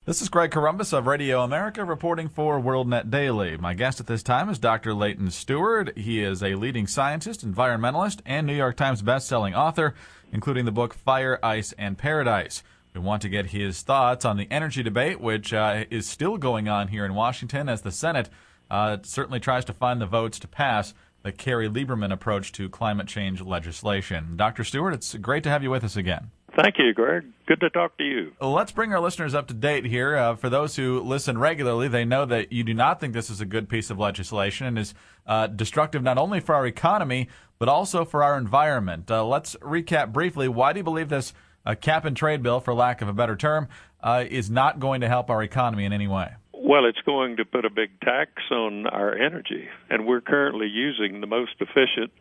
This is Greg Corombos of Radio America reporting for WorldNet Daily. My guest at this time is Dr. Leighton Stewart. He is a leading scientist, environmentalist, and New York Times best-selling author, including the book Fire, Ice, and Paradise. We want to get his thoughts on the energy debate, which is still going on here in Washington as the Senate certainly tries to find the votes to pass the Kerry Lieberman approach to climate change legislation. Dr. Stewart, it's great to have you with us again. Thank you, Greg. Good to talk to you. Let's bring our listeners up to date here. For those who listen regularly, they know that you do not think this is a good piece of legislation and is destructive not only for our economy, but also for our environment. Let's recap briefly. Why do you believe this cap-and-trade bill, for lack of a better term, is not going to help our economy in any way? Well, it's going to put a big tax on our energy, and we're currently using the most efficient,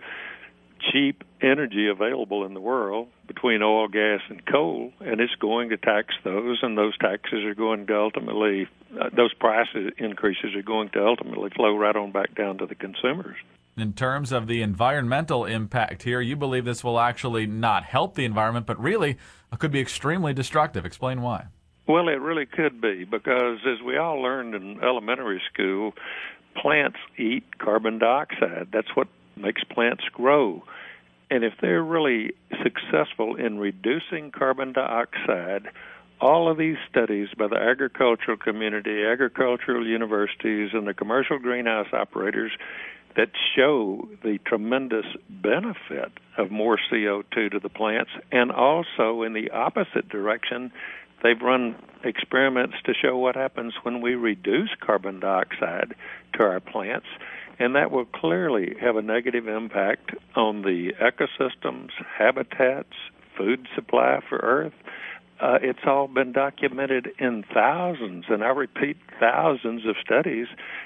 cheap energy available in the world between oil, gas, and coal, and it's going to tax those, and those taxes are going to ultimately, those price increases are going to ultimately flow right on back down to the consumers. In terms of the environmental impact here, you believe this will actually not help the environment, but really could be extremely destructive. Explain why. Well, it really could be, because as we all learned in elementary school, plants eat carbon dioxide. That's what makes plants grow. And if they're really successful in reducing carbon dioxide, all of these studies by the agricultural community, agricultural universities, and the commercial greenhouse operators that show the tremendous benefit of more CO2 to the plants, and also in the opposite direction, they've run experiments to show what happens when we reduce carbon dioxide to our plants, and that will clearly have a negative impact on the ecosystems, habitats, food supply for Earth. It's all been documented in thousands, and I repeat, thousands of studies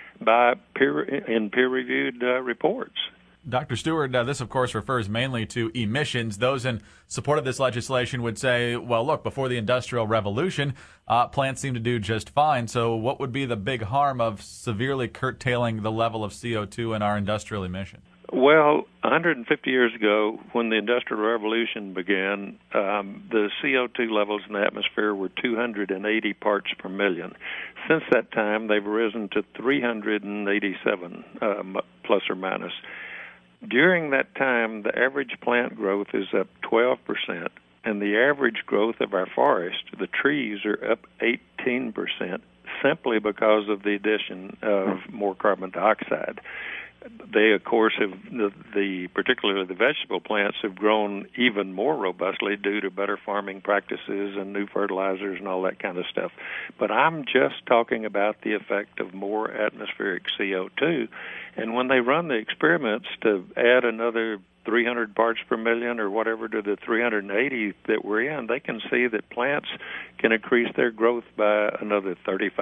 by peer-reviewed reports. Dr. Stewart, this, of course, refers mainly to emissions. Those in support of this legislation would say, well, look, before the Industrial Revolution, plants seem to do just fine. So what would be the big harm of severely curtailing the level of CO2 in our industrial emissions? Well, 150 years ago, when the Industrial Revolution began, the CO2 levels in the atmosphere were 280 parts per million. Since that time, they've risen to 387, plus or minus. During that time, the average plant growth is up 12%, and the average growth of our forest, the trees, are up 18%, simply because of the addition of more carbon dioxide. They, of course, particularly the vegetable plants, have grown even more robustly due to better farming practices and new fertilizers and all that kind of stuff. But I'm just talking about the effect of more atmospheric CO2. And when they run the experiments to add another 300 parts per million or whatever to the 380 that we're in, they can see that plants can increase their growth by another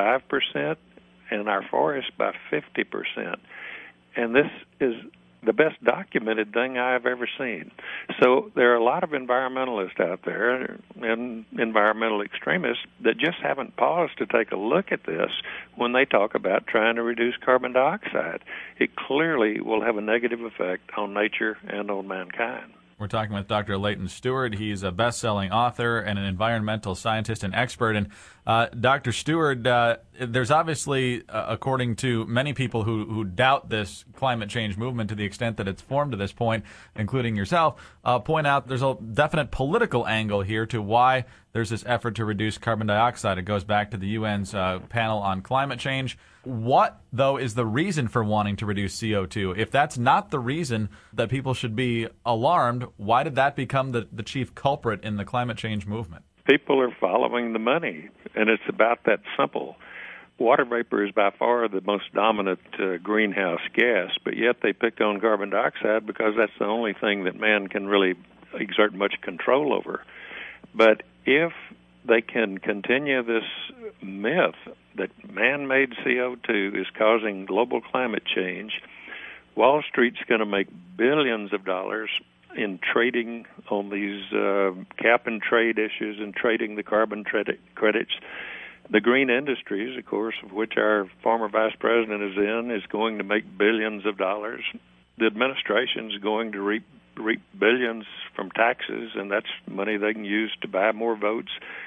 35% and our forests by 50%. And this is the best documented thing I've ever seen. So there are a lot of environmentalists out there and environmental extremists that just haven't paused to take a look at this when they talk about trying to reduce carbon dioxide. It clearly will have a negative effect on nature and on mankind. We're talking with Dr. Leighton Stewart. He's a best-selling author and an environmental scientist and expert. And Dr. Stewart, there's obviously, according to many people who doubt this climate change movement to the extent that it's formed to this point, including yourself, point out there's a definite political angle here to why there's this effort to reduce carbon dioxide. It goes back to the UN's panel on climate change. What, though, is the reason for wanting to reduce CO2? If that's not the reason that people should be alarmed, why did that become the chief culprit in the climate change movement? People are following the money, and it's about that simple. Water vapor is by far the most dominant greenhouse gas, but yet they pick on carbon dioxide because that's the only thing that man can really exert much control over. But if they can continue this myth that man-made CO2 is causing global climate change, Wall Street's going to make billions of dollars in trading on these cap-and-trade issues and trading the carbon credits. The green industries, of course, of which our former vice president is in, is going to make billions of dollars. The administration is going to reap billions from taxes, and that's money they can use to buy more votes.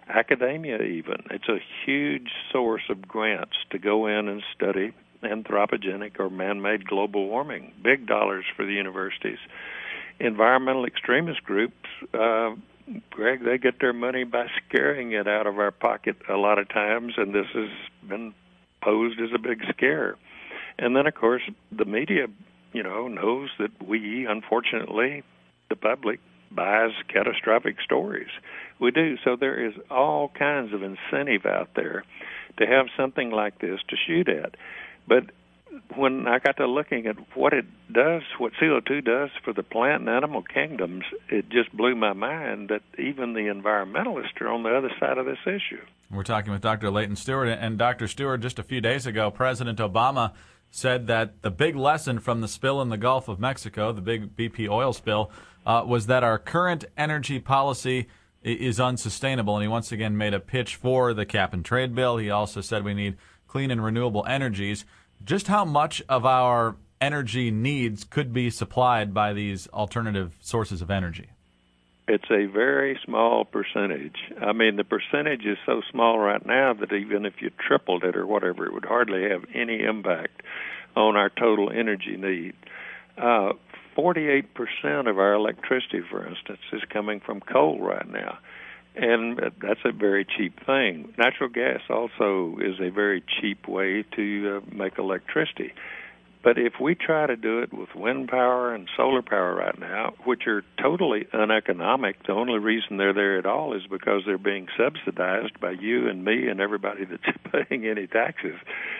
academia even. It's a huge source of grants to go in and study anthropogenic or man-made global warming. Big dollars for the universities. Environmental extremist groups, Greg, they get their money by scaring it out of our pocket a lot of times, and this has been posed as a big scare. And then, of course, the media, knows that we, unfortunately, the public, buys catastrophic stories. We do. So there is all kinds of incentive out there to have something like this to shoot at. But when I got to looking at what it does, what CO2 does for the plant and animal kingdoms, it just blew my mind that even the environmentalists are on the other side of this issue. We're talking with Dr. Leighton Stewart. And Dr. Stewart, just a few days ago, President Obama said that the big lesson from the spill in the Gulf of Mexico, the big BP oil spill, was that our current energy policy is unsustainable. And he once again made a pitch for the cap-and-trade bill. He also said we need clean and renewable energies. Just how much of our energy needs could be supplied by these alternative sources of energy? It's a very small percentage. I mean, the percentage is so small right now that even if you tripled it or whatever, it would hardly have any impact on our total energy need. 48% of our electricity, for instance, is coming from coal right now. And that's a very cheap thing. Natural gas also is a very cheap way to make electricity. But if we try to do it with wind power and solar power right now, which are totally uneconomic, the only reason they're there at all is because they're being subsidized by you and me and everybody that's paying any taxes,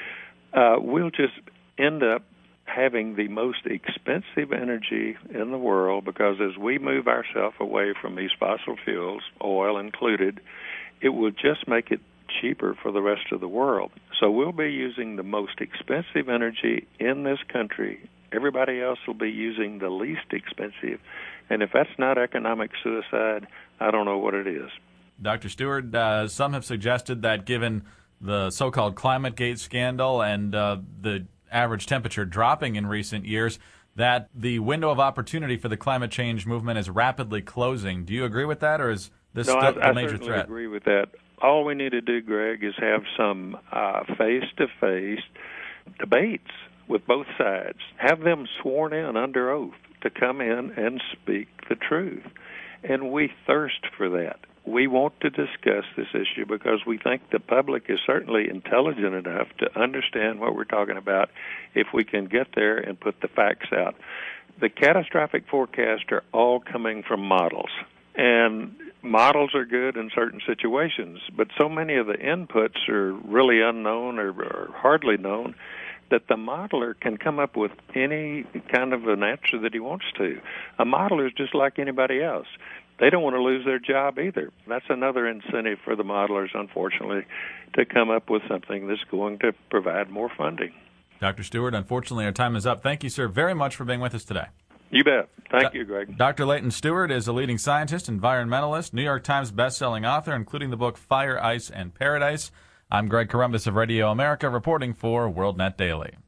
we'll just end up having the most expensive energy in the world, because as we move ourselves away from these fossil fuels, oil included, it will just make it cheaper for the rest of the world. So we'll be using the most expensive energy in this country. Everybody else will be using the least expensive. And if that's not economic suicide, I don't know what it is. Dr. Stewart, some have suggested that given the so-called ClimateGate scandal and the average temperature dropping in recent years, that the window of opportunity for the climate change movement is rapidly closing. Do you agree with that, or is this still a major threat? I certainly agree with that. All we need to do, Greg, is have some face-to-face debates with both sides. Have them sworn in under oath to come in and speak the truth. And we thirst for that. We want to discuss this issue because we think the public is certainly intelligent enough to understand what we're talking about if we can get there and put the facts out. The catastrophic forecasts are all coming from models, and models are good in certain situations, but so many of the inputs are really unknown or hardly known that the modeler can come up with any kind of an answer that he wants to. A modeler is just like anybody else. They don't want to lose their job either. That's another incentive for the modelers, unfortunately, to come up with something that's going to provide more funding. Dr. Stewart, unfortunately, our time is up. Thank you, sir, very much for being with us today. You bet. Thank you, Greg. Dr. Leighton Stewart is a leading scientist, environmentalist, New York Times best-selling author, including the book Fire, Ice, and Paradise. I'm Greg Corombos of Radio America, reporting for WorldNet Daily.